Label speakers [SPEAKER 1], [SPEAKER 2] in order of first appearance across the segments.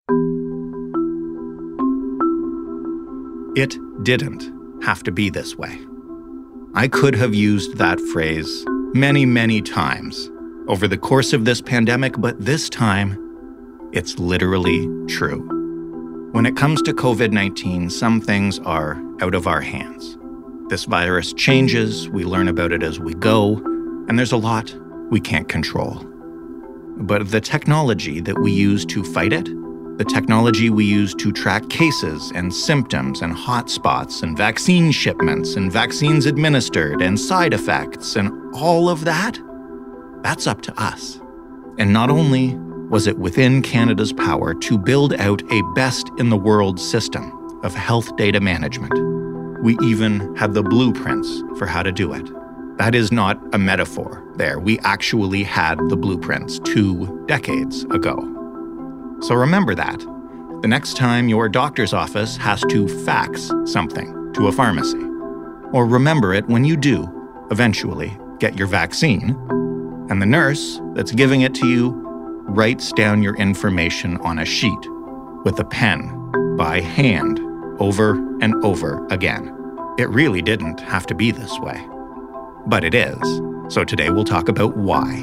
[SPEAKER 1] It didn't have to be this way. I could have used that phrase many, many times over the course of this pandemic, but this time, it's literally true. When it comes to COVID-19, some things are out of our hands. This virus changes, we learn about it as we go, and there's a lot we can't control. But the technology that we use to fight it, the technology we use to track cases and symptoms and hotspots and vaccine shipments and vaccines administered and side effects and all of that, that's up to us. And not only was it within Canada's power to build out a best-in-the-world system of health data management, we even had the blueprints for how to do it. That is not a metaphor there. We actually had the blueprints 2 decades ago. So remember that the next time your doctor's office has to fax something to a pharmacy. Or remember it when you do eventually get your vaccine, and the nurse that's giving it to you writes down your information on a sheet with a pen by hand over and over again. It really didn't have to be this way. But it is. So today we'll talk about why.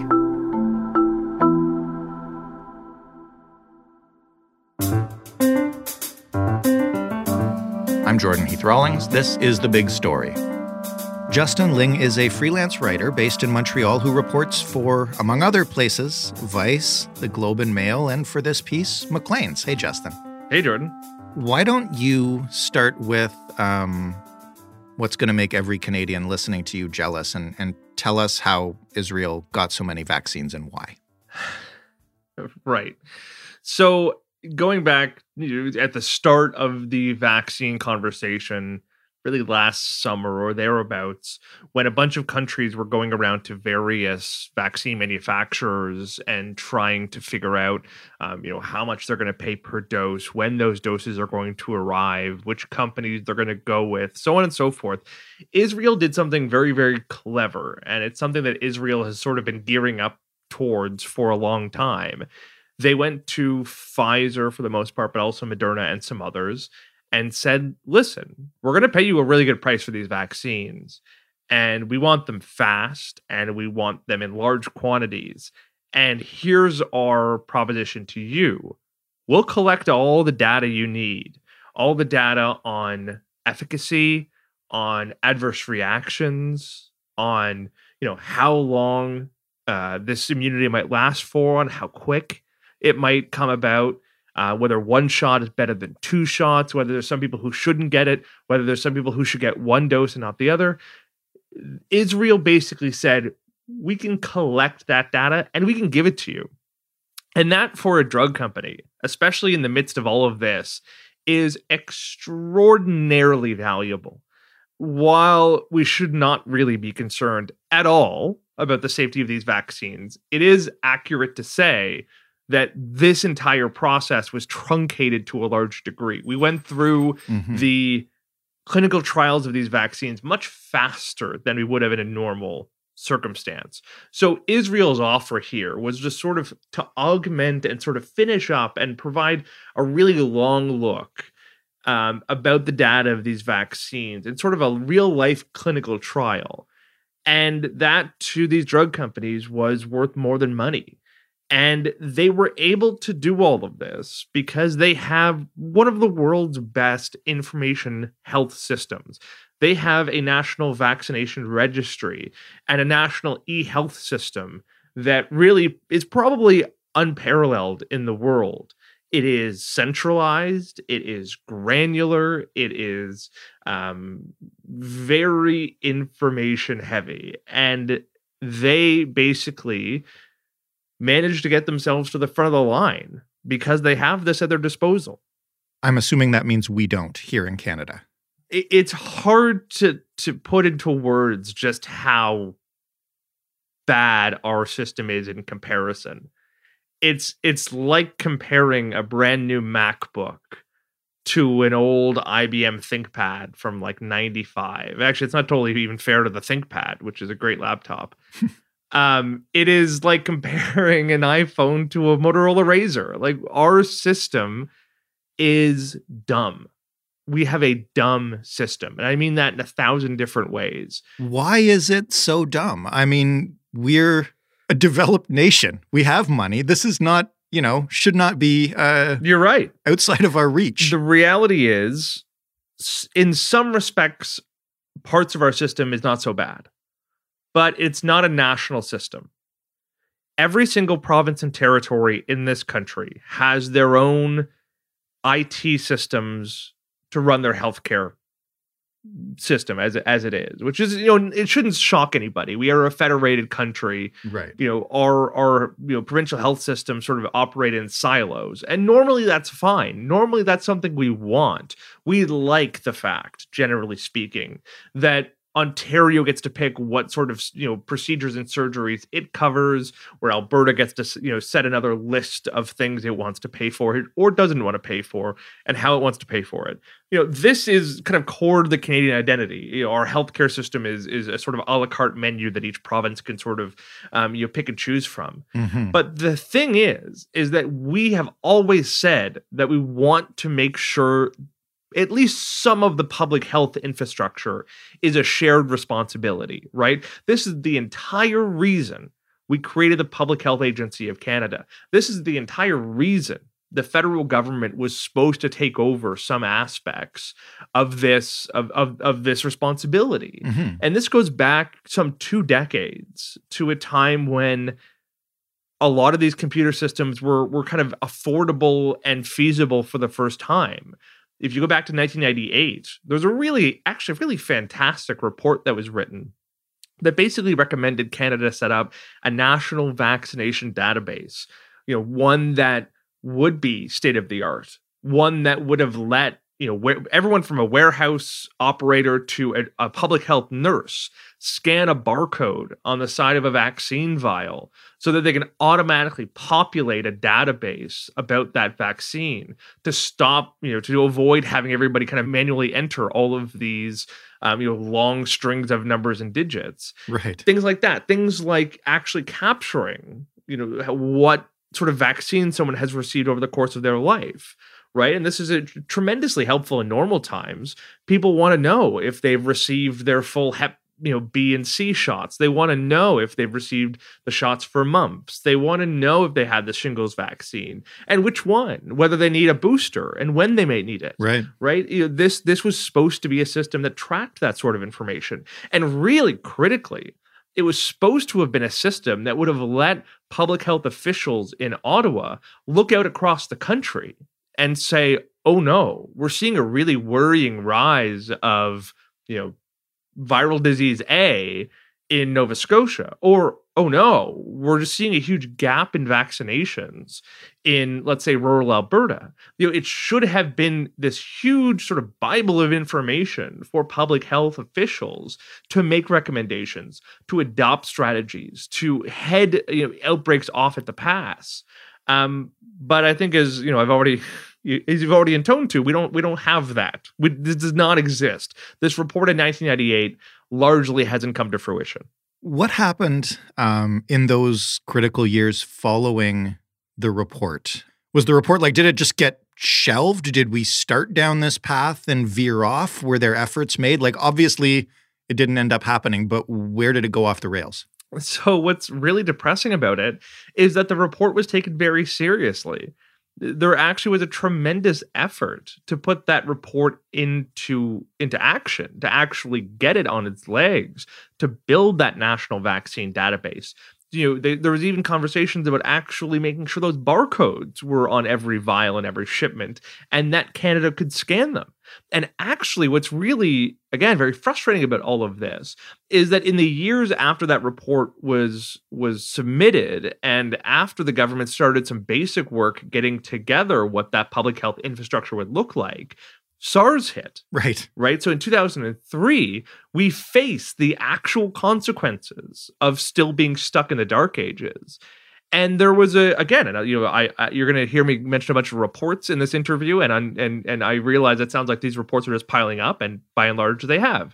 [SPEAKER 1] I'm Jordan Heath Rawlings. This is The Big Story. Justin Ling is a freelance writer based in Montreal who reports for, among other places, Vice, The Globe and Mail, and for this piece, Maclean's. Hey, Justin.
[SPEAKER 2] Hey, Jordan.
[SPEAKER 1] Why don't you start with what's going to make every Canadian listening to you jealous and tell us how Israel got so many vaccines and why?
[SPEAKER 2] Right. So going back at the start of the vaccine conversation, really last summer or thereabouts, when a bunch of countries were going around to various vaccine manufacturers and trying to figure out, how much they're going to pay per dose, when those doses are going to arrive, which companies they're going to go with, so on and so forth. Israel did something very, very clever, and it's something that Israel has sort of been gearing up towards for a long time. They went to Pfizer for the most part, but also Moderna and some others, and said, listen, we're going to pay you a really good price for these vaccines, and we want them fast, and we want them in large quantities. And here's our proposition to you. We'll collect all the data you need, all the data on efficacy, on adverse reactions, on how long this immunity might last for, on how quick it might come about, whether one shot is better than 2 shots, whether there's some people who shouldn't get it, whether there's some people who should get one dose and not the other. Israel basically said, we can collect that data and we can give it to you. And that, for a drug company, especially in the midst of all of this, is extraordinarily valuable. While we should not really be concerned at all about the safety of these vaccines, it is accurate to say that this entire process was truncated to a large degree. We went through the clinical trials of these vaccines much faster than we would have in a normal circumstance. So Israel's offer here was just sort of to augment and sort of finish up and provide a really long look about the data of these vaccines and sort of a real-life clinical trial. And that, to these drug companies, was worth more than money. And they were able to do all of this because they have one of the world's best information health systems. They have a national vaccination registry and a national e-health system that really is probably unparalleled in the world. It is centralized, it is granular, it is very information heavy. And they basically managed to get themselves to the front of the line because they have this at their disposal.
[SPEAKER 1] I'm assuming that means we don't here in Canada.
[SPEAKER 2] It's hard to put into words just how bad our system is in comparison. It's like comparing a brand new MacBook to an old IBM ThinkPad from like 95. Actually, it's not totally even fair to the ThinkPad, which is a great laptop. It is like comparing an iPhone to a Motorola Razr. Like, our system is dumb. We have a dumb system. And I mean that in 1,000 different ways.
[SPEAKER 1] Why is it so dumb? I mean, we're a developed nation. We have money. This is not, should not be
[SPEAKER 2] You're right.
[SPEAKER 1] outside of our reach.
[SPEAKER 2] The reality is, in some respects, parts of our system is not so bad. But it's not a national system. Every single province and territory in this country has their own IT systems to run their healthcare system as it is, which is, it shouldn't shock anybody. We are a federated country.
[SPEAKER 1] Right.
[SPEAKER 2] Our provincial health systems sort of operate in silos. And normally that's fine. Normally that's something we want. We like the fact, generally speaking, that Ontario gets to pick what sort of procedures and surgeries it covers, where Alberta gets to set another list of things it wants to pay for or doesn't want to pay for, and how it wants to pay for it. This is kind of core to the Canadian identity. Our healthcare system is a sort of a la carte menu that each province can sort of pick and choose from.
[SPEAKER 1] Mm-hmm.
[SPEAKER 2] But the thing is that we have always said that we want to make sure at least some of the public health infrastructure is a shared responsibility, right? This is the entire reason we created the Public Health Agency of Canada. This is the entire reason the federal government was supposed to take over some aspects of this of this responsibility.
[SPEAKER 1] Mm-hmm.
[SPEAKER 2] And this goes back some 2 decades to a time when a lot of these computer systems were kind of affordable and feasible for the first time. If you go back to 1998, there's a really fantastic report that was written that basically recommended Canada set up a national vaccination database, one that would be state of the art, one that would have let everyone from a warehouse operator to a public health nurse scan a barcode on the side of a vaccine vial so that they can automatically populate a database about that vaccine to stop, to avoid having everybody kind of manually enter all of these, long strings of numbers and digits.
[SPEAKER 1] Right.
[SPEAKER 2] Things like that. Things like actually capturing, what sort of vaccine someone has received over the course of their life. Right. And this is tremendously helpful in normal times. People want to know if they've received their full Hep B and C shots. They want to know if they've received the shots for mumps. They want to know if they had the shingles vaccine and which one, whether they need a booster and when they may need it.
[SPEAKER 1] Right.
[SPEAKER 2] Right. This was supposed to be a system that tracked that sort of information. And really critically, it was supposed to have been a system that would have let public health officials in Ottawa look out across the country and say, oh no, we're seeing a really worrying rise of, viral disease A in Nova Scotia. Or, oh no, we're just seeing a huge gap in vaccinations in, let's say, rural Alberta. It should have been this huge sort of Bible of information for public health officials to make recommendations, to adopt strategies, to head outbreaks off at the pass. But I think as you've already intoned to, we don't have that. This does not exist. This report in 1998 largely hasn't come to fruition.
[SPEAKER 1] What happened in those critical years following the report? Was the report did it just get shelved? Did we start down this path and veer off? Were there efforts made? Obviously it didn't end up happening, but where did it go off the rails?
[SPEAKER 2] So what's really depressing about it is that the report was taken very seriously. There actually was a tremendous effort to put that report into action, to actually get it on its legs, to build that national vaccine database. There was even conversations about actually making sure those barcodes were on every vial and every shipment, and that Canada could scan them. And actually, what's really, again, very frustrating about all of this is that in the years after that report was submitted, and after the government started some basic work getting together what that public health infrastructure would look like, SARS hit. Right. So in 2003, we faced the actual consequences of still being stuck in the dark ages. And there was you're going to hear me mention a bunch of reports in this interview, and I realize it sounds like these reports are just piling up, and by and large they have.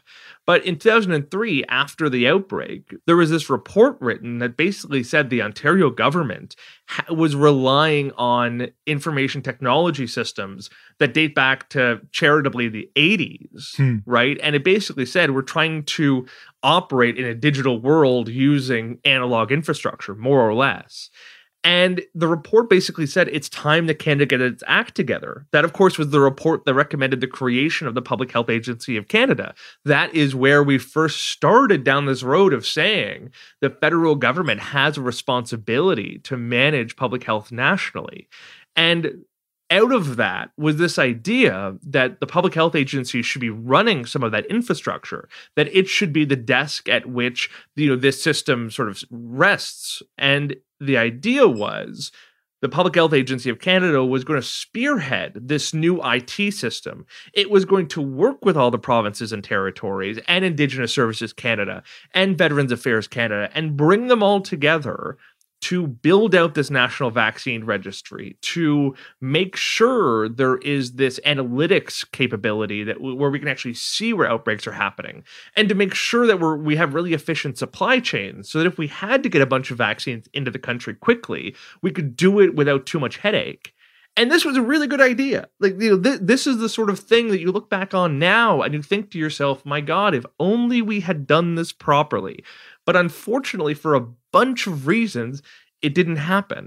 [SPEAKER 2] But in 2003, after the outbreak, there was this report written that basically said the Ontario government was relying on information technology systems that date back to charitably the 80s, right? And it basically said we're trying to operate in a digital world using analog infrastructure, more or less. And the report basically said it's time that Canada get its act together. That, of course, was the report that recommended the creation of the Public Health Agency of Canada. That is where we first started down this road of saying the federal government has a responsibility to manage public health nationally. And out of that was this idea that the Public Health Agency should be running some of that infrastructure, that it should be the desk at which this system sort of rests. And the idea was the Public Health Agency of Canada was going to spearhead this new IT system. It was going to work with all the provinces and territories and Indigenous Services Canada and Veterans Affairs Canada and bring them all together to build out this national vaccine registry, to make sure there is this analytics capability where we can actually see where outbreaks are happening, and to make sure that we have really efficient supply chains so that if we had to get a bunch of vaccines into the country quickly, we could do it without too much headache. And this was a really good idea. This is the sort of thing that you look back on now and you think to yourself, my God, if only we had done this properly. But unfortunately, for a bunch of reasons, it didn't happen.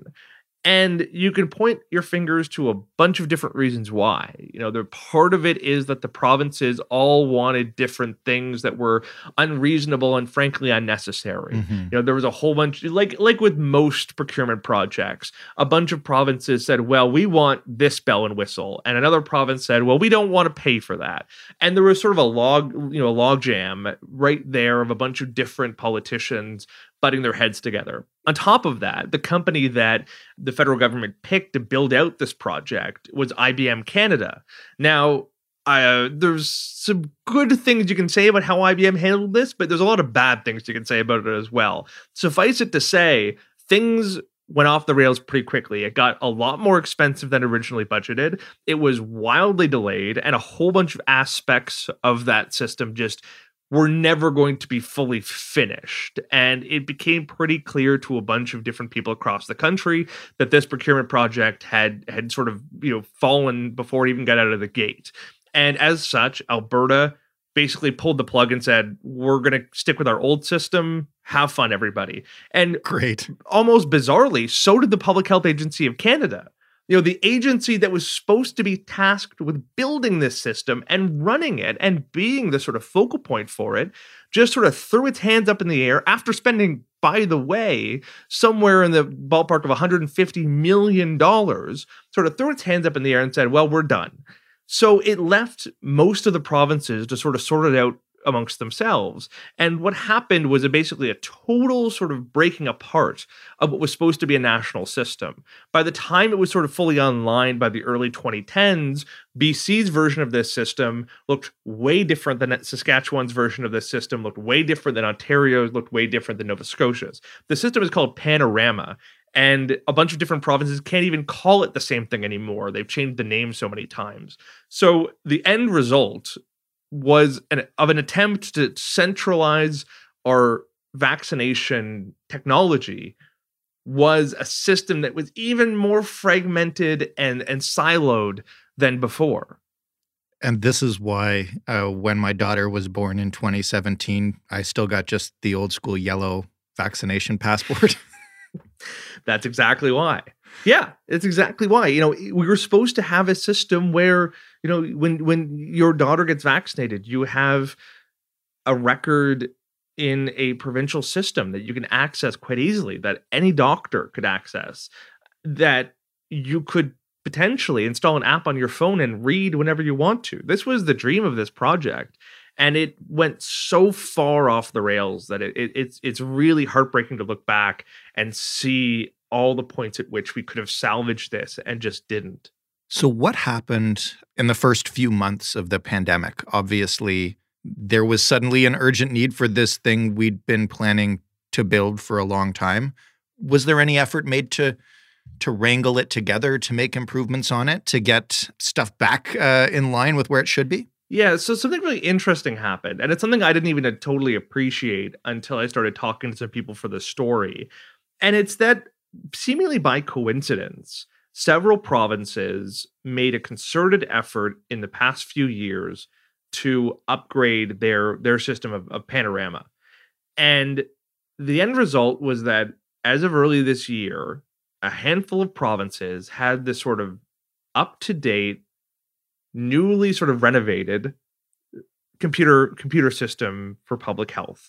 [SPEAKER 2] And you can point your fingers to a bunch of different reasons why. The part of it is that the provinces all wanted different things that were unreasonable and frankly unnecessary. There was a whole bunch, like with most procurement projects, a bunch of provinces said, well, we want this bell and whistle. And another province said, well, we don't want to pay for that. And there was sort of a log jam right there of a bunch of different politicians butting their heads together. On top of that, the company that the federal government picked to build out this project was IBM Canada. Now, there's some good things you can say about how IBM handled this, but there's a lot of bad things you can say about it as well. Suffice it to say, things went off the rails pretty quickly. It got a lot more expensive than originally budgeted. It was wildly delayed, and a whole bunch of aspects of that system just were never going to be fully finished. And it became pretty clear to a bunch of different people across the country that this procurement project had sort of, fallen before it even got out of the gate. And as such, Alberta basically pulled the plug and said, we're going to stick with our old system. Have fun, everybody. And
[SPEAKER 1] great.
[SPEAKER 2] Almost bizarrely, so did the Public Health Agency of Canada. The agency that was supposed to be tasked with building this system and running it and being the sort of focal point for it, just sort of threw its hands up in the air after spending, by the way, somewhere in the ballpark of $150 million, sort of threw its hands up in the air and said, well, we're done. So it left most of the provinces to sort of sort it out amongst themselves. And what happened was basically a total sort of breaking apart of what was supposed to be a national system. By the time it was sort of fully online by the early 2010s, BC's version of this system looked way different than Saskatchewan's version of this system, looked way different than Ontario's, looked way different than Nova Scotia's. The system is called Panorama. And a bunch of different provinces can't even call it the same thing anymore. They've changed the name so many times. So the end result was an attempt to centralize our vaccination technology was a system that was even more fragmented and siloed than before.
[SPEAKER 1] And this is why when my daughter was born in 2017, I still got just the old school yellow vaccination passport.
[SPEAKER 2] That's exactly why. Yeah, it's exactly why. We were supposed to have a system where, when your daughter gets vaccinated, you have a record in a provincial system that you can access quite easily, that any doctor could access, that you could potentially install an app on your phone and read whenever you want to. This was the dream of this project. And it went so far off the rails that it's really heartbreaking to look back and see all the points at which we could have salvaged this and just didn't.
[SPEAKER 1] So what happened in the first few months of the pandemic? Obviously, there was suddenly an urgent need for this thing we'd been planning to build for a long time. Was there any effort made to wrangle it together, to make improvements on it, to get stuff back in line with where it should be?
[SPEAKER 2] Yeah, so something really interesting happened, and it's something I didn't even totally appreciate until I started talking to some people for the story. And it's that seemingly by coincidence, several provinces made a concerted effort in the past few years to upgrade their system of Panorama. And the end result was that as of early this year, a handful of provinces had this sort of up to date, newly sort of renovated computer system for public health.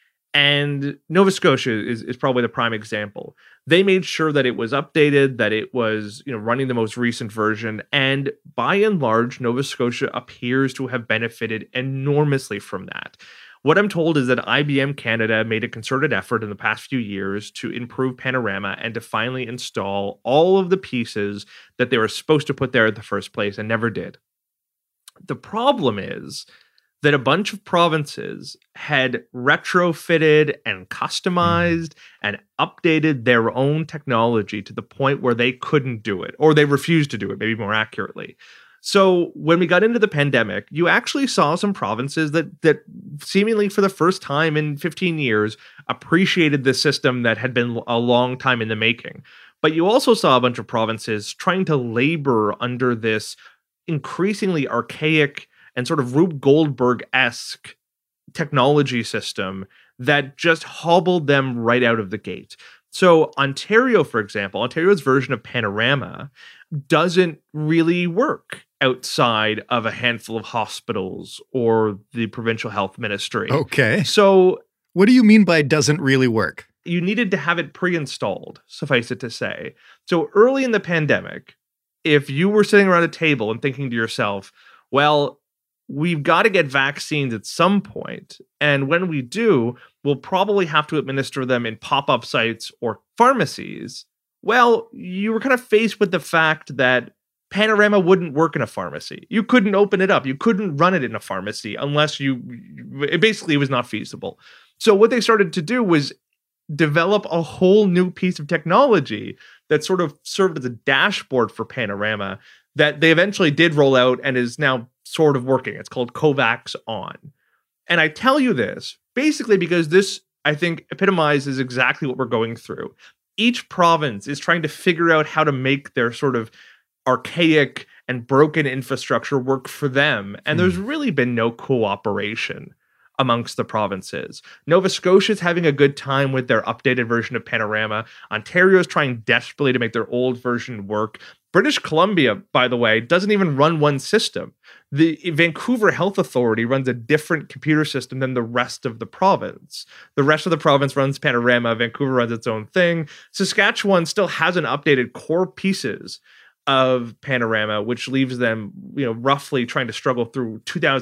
[SPEAKER 2] And Nova Scotia is probably the prime example. They made sure that it was updated, that it was, running the most recent version, and by and large, Nova Scotia appears to have benefited enormously from that. What I'm told is that IBM Canada made a concerted effort in the past few years to improve Panorama and to finally install all of the pieces that they were supposed to put there in the first place and never did. The problem is that a bunch of provinces had retrofitted and customized and updated their own technology to the point where they couldn't do it, or they refused to do it, maybe more accurately. So when we got into the pandemic, you actually saw some provinces that seemingly for the first time in 15 years appreciated the system that had been a long time in the making. But you also saw a bunch of provinces trying to labor under this increasingly archaic and sort of Rube Goldberg-esque technology system that just hobbled them right out of the gate. So Ontario, for example, Ontario's version of Panorama doesn't really work outside of a handful of hospitals or the provincial health ministry.
[SPEAKER 1] Okay.
[SPEAKER 2] So
[SPEAKER 1] what do you mean by doesn't really work?
[SPEAKER 2] You needed to have it pre-installed, suffice it to say. So early in the pandemic, if you were sitting around a table and thinking to yourself, well, we've got to get vaccines at some point, and when we do, we'll probably have to administer them in pop-up sites or pharmacies. Well, you were kind of faced with the fact that Panorama wouldn't work in a pharmacy. You couldn't open it up. You couldn't run it in a pharmacy unless it was not feasible. So what they started to do was develop a whole new piece of technology that sort of served as a dashboard for Panorama that they eventually did roll out and is now sort of working. It's called COVAX On. And I tell you this basically because this, I think, epitomizes exactly what we're going through. Each province is trying to figure out how to make their sort of archaic and broken infrastructure work for them. And there's really been no cooperation amongst the provinces. Nova Scotia is having a good time with their updated version of Panorama. Ontario is trying desperately to make their old version work. British Columbia, by the way, doesn't even run one system. The Vancouver Health Authority runs a different computer system than the rest of the province. The rest of the province runs Panorama. Vancouver runs its own thing. Saskatchewan still hasn't updated core pieces of Panorama, which leaves them, roughly trying to struggle through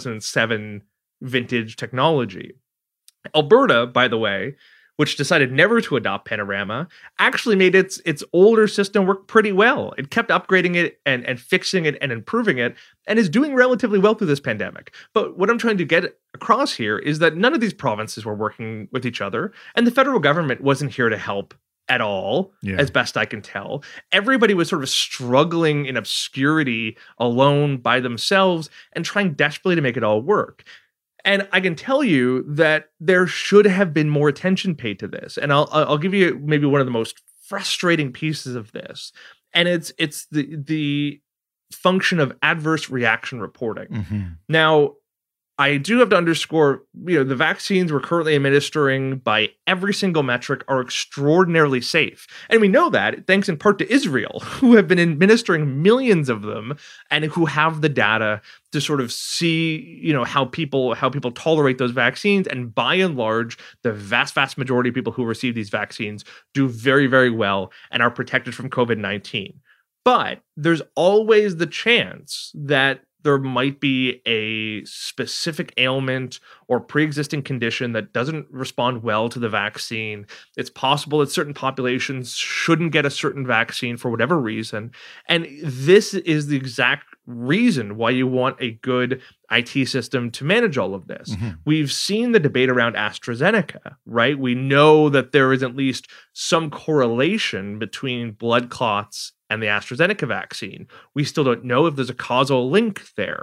[SPEAKER 2] 2007 vintage technology. Alberta, by the way, which decided never to adopt Panorama, actually made its older system work pretty well. It kept upgrading it and fixing it and improving it, and is doing relatively well through this pandemic. But what I'm trying to get across here is that none of these provinces were working with each other, and the federal government wasn't here to help at all, as best I can tell. Everybody was sort of struggling in obscurity alone by themselves and trying desperately to make it all work. And I can tell you that there should have been more attention paid to this. And I'll give you maybe one of the most frustrating pieces of this. And it's the function of adverse reaction reporting. Mm-hmm. Now, I do have to underscore, the vaccines we're currently administering by every single metric are extraordinarily safe. And we know that thanks in part to Israel, who have been administering millions of them and who have the data to sort of see, how people tolerate those vaccines. And by and large, the vast, vast majority of people who receive these vaccines do very, very well and are protected from COVID-19. But there's always the chance that there might be a specific ailment or pre-existing condition that doesn't respond well to the vaccine. It's possible that certain populations shouldn't get a certain vaccine for whatever reason. And this is the exact reason why you want a good IT system to manage all of this. Mm-hmm. We've seen the debate around AstraZeneca, right? We know that there is at least some correlation between blood clots and the AstraZeneca vaccine. We still don't know if there's a causal link there.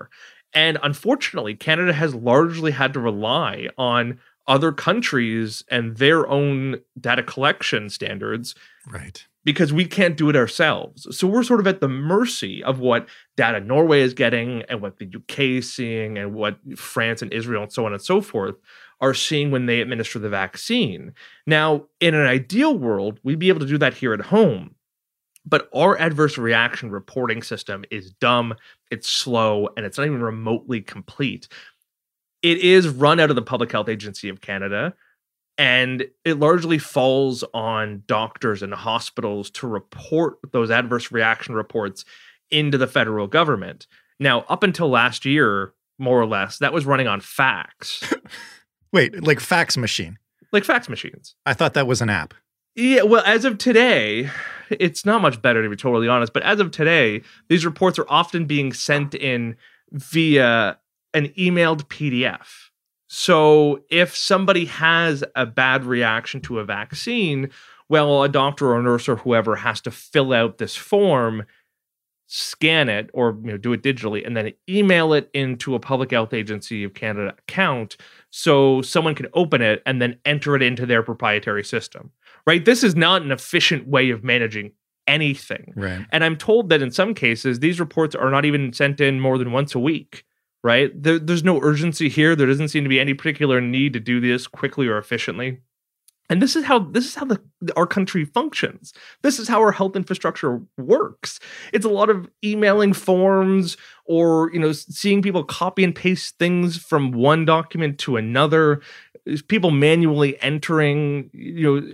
[SPEAKER 2] And unfortunately, Canada has largely had to rely on other countries and their own data collection standards.
[SPEAKER 1] Right.
[SPEAKER 2] Because we can't do it ourselves. So we're sort of at the mercy of what data Norway is getting and what the UK is seeing and what France and Israel and so on and so forth are seeing when they administer the vaccine. Now, in an ideal world, we'd be able to do that here at home. But our adverse reaction reporting system is dumb, it's slow, and it's not even remotely complete. It is run out of the Public Health Agency of Canada, and it largely falls on doctors and hospitals to report those adverse reaction reports into the federal government. Now, up until last year, more or less, that was running on fax.
[SPEAKER 1] Wait, like fax machine?
[SPEAKER 2] Like fax machines.
[SPEAKER 1] I thought that was an app.
[SPEAKER 2] Yeah, well, as of today, it's not much better, to be totally honest, but as of today, these reports are often being sent in via an emailed PDF. So if somebody has a bad reaction to a vaccine, well, a doctor or a nurse or whoever has to fill out this form, scan it, or do it digitally, and then email it into a Public Health Agency of Canada account so someone can open it and then enter it into their proprietary system. Right? This is not an efficient way of managing anything.
[SPEAKER 1] Right.
[SPEAKER 2] And I'm told that in some cases, these reports are not even sent in more than once a week. Right? There's no urgency here. There doesn't seem to be any particular need to do this quickly or efficiently. And this is how our country functions. This is how our health infrastructure works. It's a lot of emailing forms or, seeing people copy and paste things from one document to another. People manually entering, 20-digit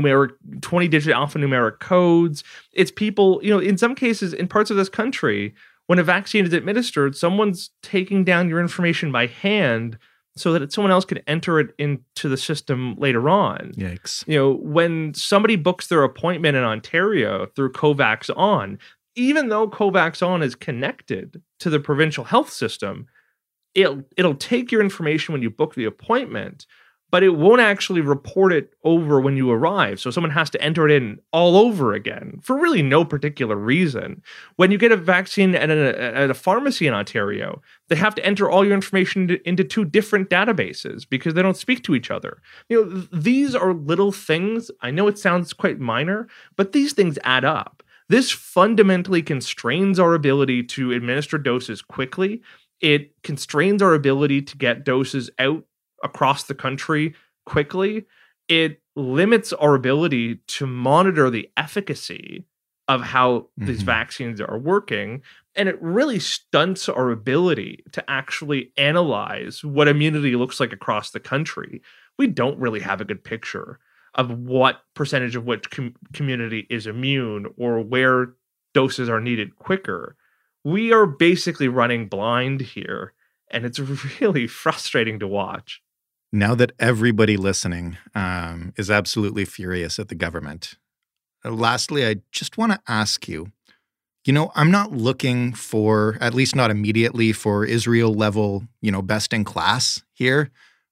[SPEAKER 2] alphanumeric codes. It's people, in some cases, in parts of this country, when a vaccine is administered, someone's taking down your information by hand so that someone else can enter it into the system later on.
[SPEAKER 1] Yikes.
[SPEAKER 2] When somebody books their appointment in Ontario through COVAX On, even though COVAX On is connected to the provincial health system, it'll take your information when you book the appointment, but it won't actually report it over when you arrive. So someone has to enter it in all over again for really no particular reason. When you get a vaccine at a pharmacy in Ontario, they have to enter all your information into two different databases because they don't speak to each other. These are little things. I know it sounds quite minor, but these things add up. This fundamentally constrains our ability to administer doses quickly. It constrains our ability to get doses out across the country quickly. It limits our ability to monitor the efficacy of how these vaccines are working. And it really stunts our ability to actually analyze what immunity looks like across the country. We don't really have a good picture of what percentage of which community is immune or where doses are needed quicker. We are basically running blind here, and it's really frustrating to watch.
[SPEAKER 1] Now that everybody listening is absolutely furious at the government, lastly, I just want to ask you, I'm not looking for, at least not immediately, for Israel level, best in class here,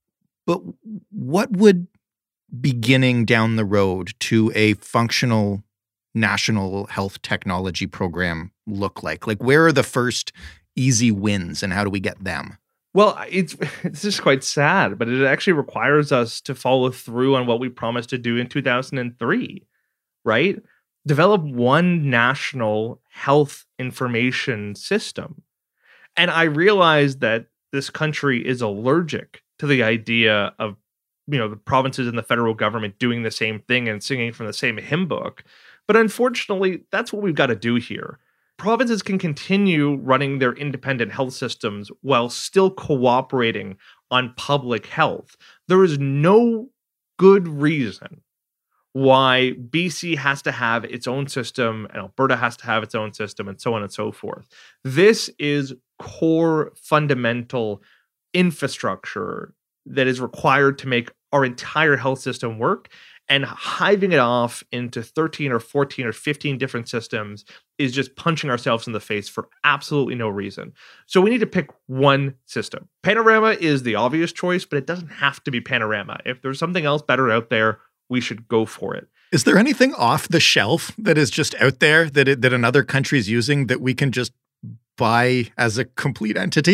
[SPEAKER 1] but what would beginning down the road to a functional national health technology program look like? Like, where are the first easy wins and how do we get them?
[SPEAKER 2] Well, it's just quite sad, but it actually requires us to follow through on what we promised to do in 2003, right? Develop one national health information system. And I realize that this country is allergic to the idea of, the provinces and the federal government doing the same thing and singing from the same hymn book. But unfortunately, that's what we've got to do here. Provinces can continue running their independent health systems while still cooperating on public health. There is no good reason why BC has to have its own system and Alberta has to have its own system and so on and so forth. This is core fundamental infrastructure that is required to make our entire health system work. And hiving it off into 13 or 14 or 15 different systems is just punching ourselves in the face for absolutely no reason. So we need to pick one system. Panorama is the obvious choice, but it doesn't have to be Panorama. If there's something else better out there, we should go for it.
[SPEAKER 1] Is there anything off the shelf that is just out there that another country is using that we can just buy as a complete entity?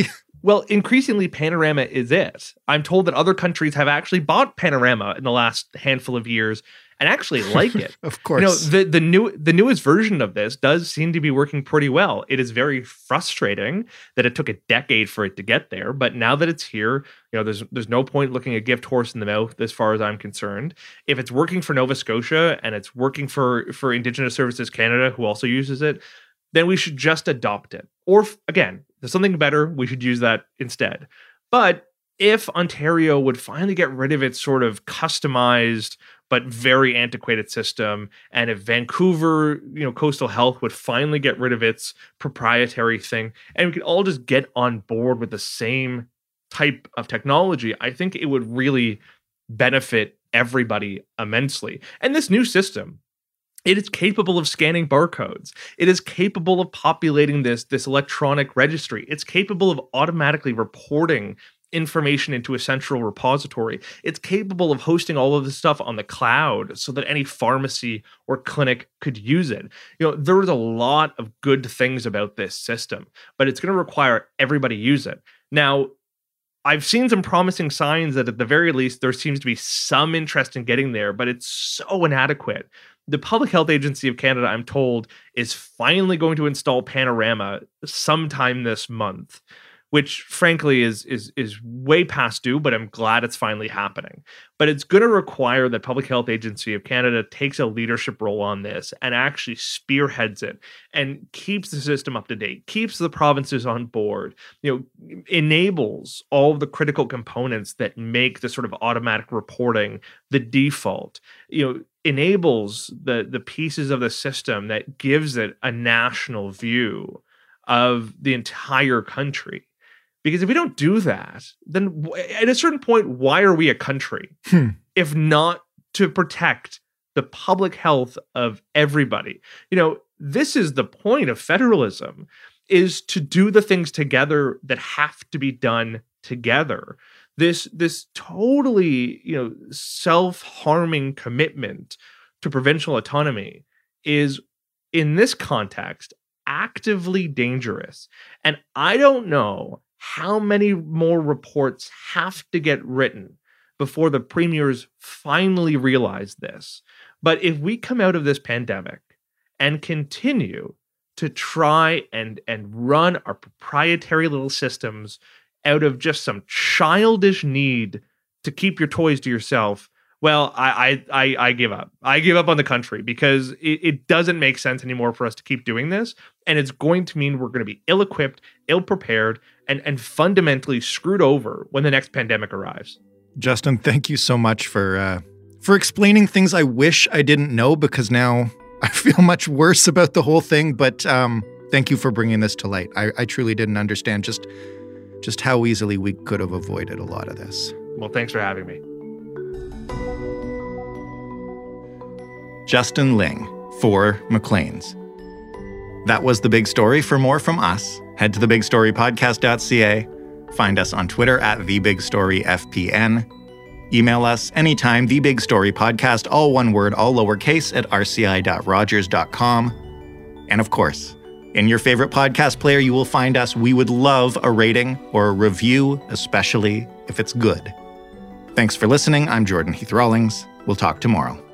[SPEAKER 2] Well, increasingly, Panorama is it. I'm told that other countries have actually bought Panorama in the last handful of years and actually like it.
[SPEAKER 1] Of course.
[SPEAKER 2] The newest version of this does seem to be working pretty well. It is very frustrating that it took a decade for it to get there, but now that it's here, there's no point looking a gift horse in the mouth as far as I'm concerned. If it's working for Nova Scotia and it's working for Indigenous Services Canada, who also uses it, then we should just adopt it. Or again, there's something better, we should use that instead. But if Ontario would finally get rid of its sort of customized but very antiquated system, and if Vancouver, Coastal Health would finally get rid of its proprietary thing, and we could all just get on board with the same type of technology, I think it would really benefit everybody immensely. And this new system, it is capable of scanning barcodes. It is capable of populating this electronic registry. It's capable of automatically reporting information into a central repository. It's capable of hosting all of this stuff on the cloud so that any pharmacy or clinic could use it. There's a lot of good things about this system, but it's going to require everybody use it. Now, I've seen some promising signs that at the very least, there seems to be some interest in getting there, but it's so inadequate. The Public Health Agency of Canada, I'm told, is finally going to install Panorama sometime this month, which frankly is way past due, but I'm glad it's finally happening. But it's going to require that Public Health Agency of Canada takes a leadership role on this and actually spearheads it and keeps the system up to date, keeps the provinces on board, enables all of the critical components that make the sort of automatic reporting the default, enables the pieces of the system that gives it a national view of the entire country. Because if we don't do that, then at a certain point, why are we a country? If not to protect the public health of everybody? This is the point of federalism, is to do the things together that have to be done together. This totally, self-harming commitment to provincial autonomy is, in this context, actively dangerous. And I don't know how many more reports have to get written before the premiers finally realize this. But if we come out of this pandemic and continue to try and run our proprietary little systems out of just some childish need to keep your toys to yourself, well, I give up. I give up on the country, because it doesn't make sense anymore for us to keep doing this. And it's going to mean we're going to be ill-equipped, ill-prepared, and fundamentally screwed over when the next pandemic arrives.
[SPEAKER 1] Justin, thank you so much for explaining things I wish I didn't know, because now I feel much worse about the whole thing. But thank you for bringing this to light. I truly didn't understand just how easily we could have avoided a lot of this.
[SPEAKER 2] Well, thanks for having me.
[SPEAKER 1] Justin Ling for Maclean's. That was The Big Story. For more from us, head to thebigstorypodcast.ca. Find us on Twitter at TheBigStoryFPN. Email us anytime, thebigstorypodcast, all one word, all lowercase, at rci.rogers.com. And of course, in your favorite podcast player, you will find us. We would love a rating or a review, especially if it's good. Thanks for listening. I'm Jordan Heath Rawlings. We'll talk tomorrow.